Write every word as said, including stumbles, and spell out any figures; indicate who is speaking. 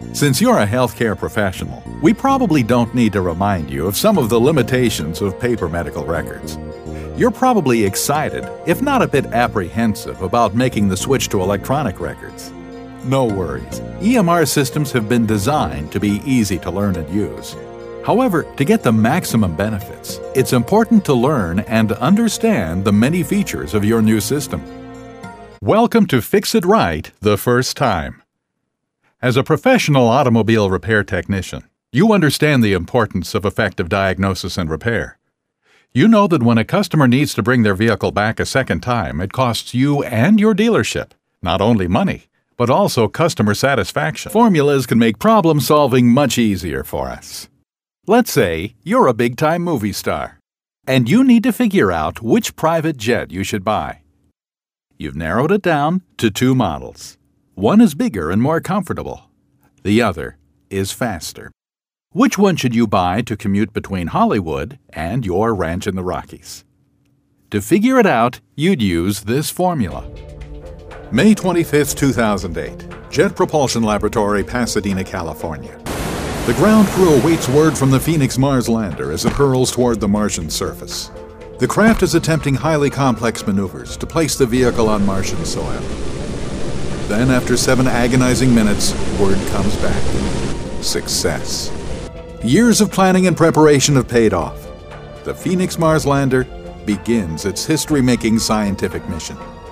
Speaker 1: Since you're a healthcare professional, we probably don't need to remind you of some of the limitations of paper medical records. You're probably excited, if not a bit apprehensive, about making the switch to electronic records. No worries. E M R systems have been designed to be easy to learn and use. However, to get the maximum benefits, it's important to learn and understand the many features of your new system. Welcome to Fix It Right the First Time. As a professional automobile repair technician, you understand the importance of effective diagnosis and repair. You know that when a customer needs to bring their vehicle back a second time, it costs you and your dealership not only money, but also customer satisfaction. Formulas can make problem solving much easier for us. Let's say you're a big-time movie star, and you need to figure out which private jet you should buy. You've narrowed it down to two models. One is bigger and more comfortable. The other is faster. Which one should you buy to commute between Hollywood and your ranch in the Rockies? To figure it out, you'd use this formula. May twenty-fifth, two thousand eight, Jet Propulsion Laboratory, Pasadena, California. The ground crew awaits word from the Phoenix Mars lander as it hurls toward the Martian surface. The craft is attempting highly complex maneuvers to place the vehicle on Martian soil. Then, after seven agonizing minutes, word comes back. Success. Years of planning and preparation have paid off. The Phoenix Mars lander begins its history-making scientific mission.